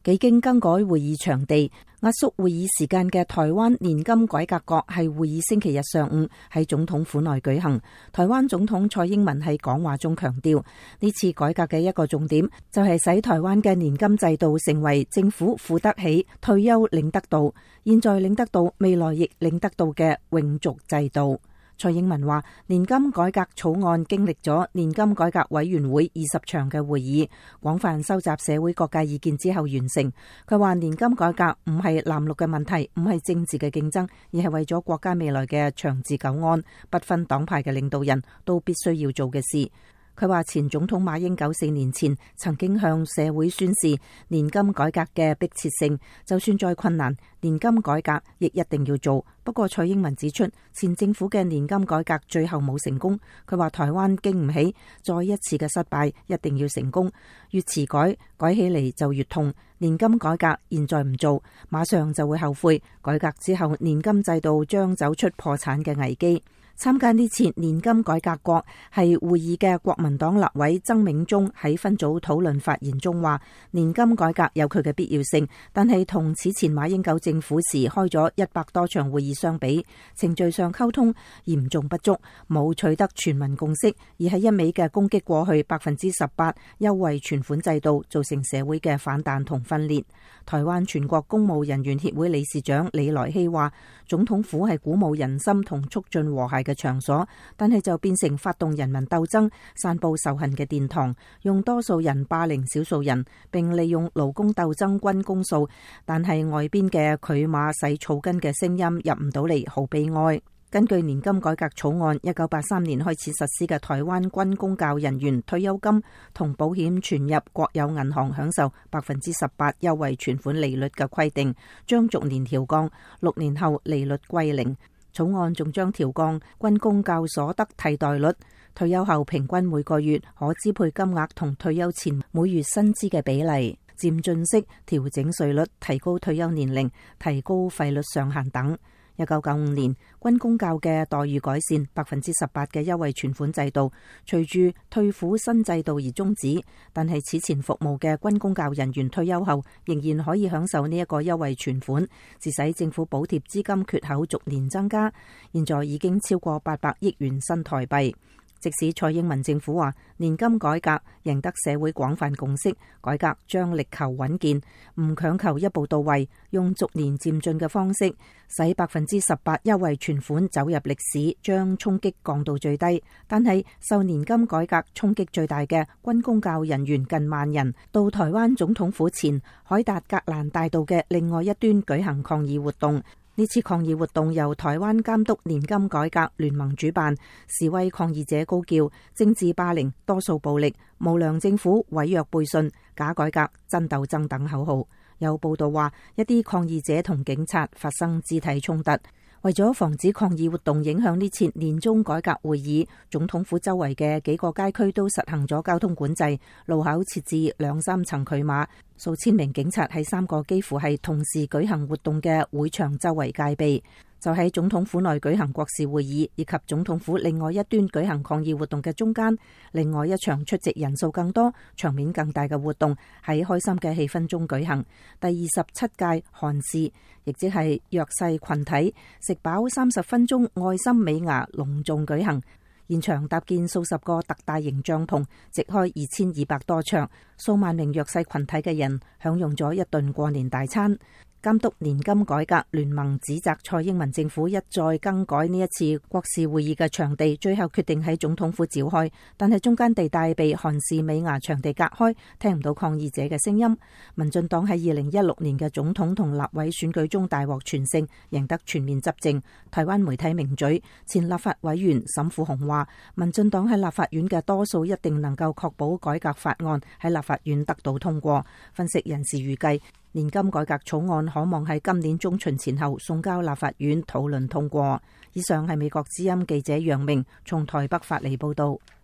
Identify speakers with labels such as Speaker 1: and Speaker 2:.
Speaker 1: 幾經更改會議場地、壓縮會議時間嘅台灣年金改革國係會議星期日上午喺總統府內舉行。台灣總統蔡英文喺講話中強調，呢次改革嘅一個重點就係使台灣嘅年金制度成為政府付得起、退休領得到、現在領得到、未來亦領得到嘅永續制度。蔡英文話，年金改革草案經歷咗年金改革委員會20場嘅會議，廣泛收集社會各界意見之後完成。佢話年金改革唔係藍綠嘅問題，唔係政治嘅競爭，而係為咗國家未來嘅長治久安，不分黨派嘅領導人都必須要做嘅事。佢話前總統馬英九4年前曾經向社會宣示年金改革嘅迫切性，就算再困難，年金改革亦一定要做。不過蔡英文指出，前政府嘅年金改革最後冇成功。佢話台灣經唔起再一次嘅失敗，一定要成功。越遲改，改起嚟就越痛。年金改革現在唔做，馬上就會後悔。改革之後，年金制度將走出破產嘅危機。參加呢次年金改革國係會議嘅國民黨立委曾銘宗喺分組討論發言中話，年金改革有佢嘅必要性，但係同此前馬英九政府時開咗100多場會議相比，程序上溝通嚴重不足，冇取得全民共識，而係一味嘅攻擊過去18%優惠存款制度，造成社會嘅反彈同分裂。台灣全國公務人員協會理事長李來希話，總統府係鼓舞人心同促進和諧嘅場所，但係就變成發動人民鬥爭、散布仇恨嘅殿堂，用多數人霸凌少數人，並利用勞工鬥爭均公訴，但係外邊嘅拒馬洗草根嘅聲音入唔到嚟，好悲哀。根據年金改革草案，1983年開始實施嘅台灣軍公教人員退休金同保險存入國有銀行享受18%優惠存款利率嘅規定，將逐年調降，6年後利率歸零。草案仲將調降軍公教所得替代率，退休後平均每個月可支配金額同退休前每月薪資嘅比例，漸進式調整稅率，提高退休年齡，提高費率上限等。1995年，軍公教嘅待遇改善，18%嘅優惠存款制度隨住退撫新制度而終止，但係此前服務嘅軍公教人員退休後仍然可以享受呢一個優惠存款，致使政府補貼資金缺口逐年增加，現在已經超過800億元新台幣。即使蔡英文政府話年金改革贏得社會廣泛共識，改革將力求穩健，唔強求一步到位，用逐年漸進嘅方式，使18%優惠存款走入歷史，將衝擊降到最低。但係受年金改革衝擊最大嘅軍公教人員近1萬人，到台灣總統府前凱達格蘭大道嘅另外一端舉行抗議活動。呢次抗議活動由台灣監督年金改革聯盟主辦，示威抗議者高叫政治霸凌、多數暴力、無良政府、違約背信、假改革、真鬥爭等口號。有報道話，一啲抗議者同警察發生肢體衝突。為咗防止抗議活動影響呢次年中改革會議，總統府周圍嘅幾個街區都實行咗交通管制，路口設置2、3層拒馬，數千名警察喺3個幾乎係同時舉行活動嘅會場周圍戒備。就喺總統府內舉行國事會議以及總統府另外一端舉行抗議活動嘅中間，另外一場出席人數更多、場面更大嘅活動喺開心嘅氣氛中舉行。第27屆韓視，亦即係弱勢群體食飽30分鐘愛心美牙隆重舉行，現場搭建數十個特大型帳篷，直開2200多尺，數萬名弱勢群體嘅人享用咗一頓過年大餐。監督年金改革聯盟指責蔡英文政府一再更改呢一次國事會議嘅場地，最後決定喺總統府召開，但係中間地帶被韓視美牙場地隔開，聽唔到抗議者嘅聲音。民進黨喺2016年嘅總統同立委選舉中大獲全勝，贏得全面執政。台灣媒體名嘴前立法委員沈富雄話，民進黨喺立法院嘅多數一定能夠確保改革法案喺立法院得到通過。分析人士預計，年金改革草案可望喺今年中旬前後送交立法院討論通過。以上係美國之音記者楊明從台北發嚟報道。